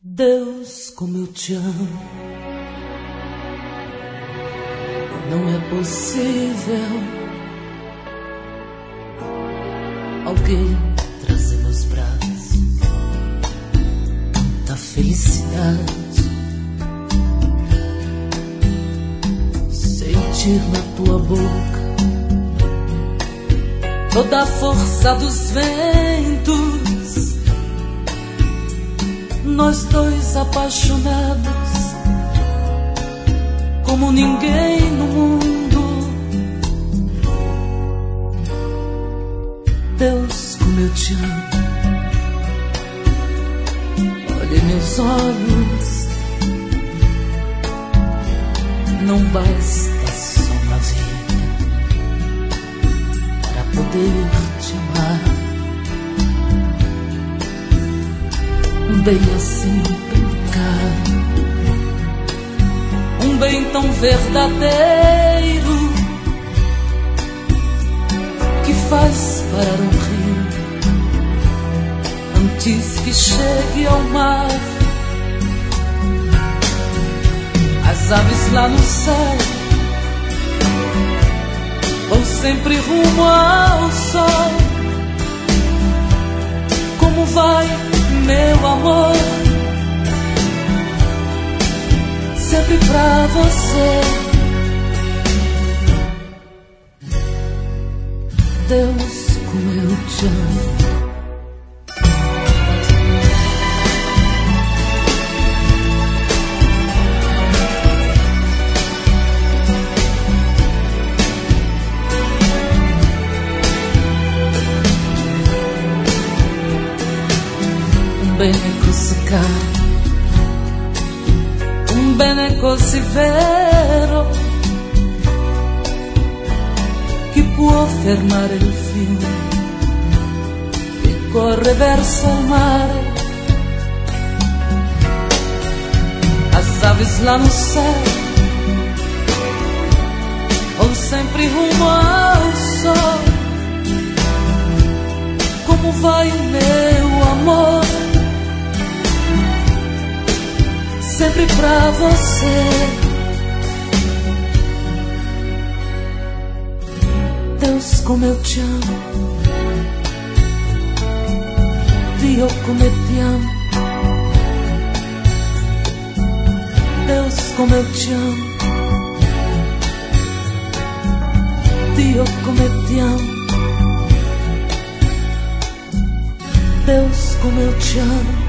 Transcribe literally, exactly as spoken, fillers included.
Deus, como eu te amo. Não é possível alguém trazer nos braços tanta felicidade, sentir na tua boca toda a força dos ventos, nós dois apaixonados como ninguém no mundo. Deus, como eu te amo. Olhe meus olhos, não basta só uma vida para poder te amar. Um bem assim tão caro, um bem tão verdadeiro, que faz parar um rio antes que chegue ao mar. As aves lá no céu vão sempre rumo ao sol. Como vai, meu amor? Sempre pra você. Deus, como eu te amo. Un bene così caro, un bene così vero, che può fermare il fiume che corre verso il mare. As aves lá no céu vão sempre rumo ao sol. Como vai, meu amor? Sempre pra você. Deus, como eu te amo. Dio, como eu te amo. Deus, como eu te amo. Dio, como eu te amo. Deus, como eu te amo.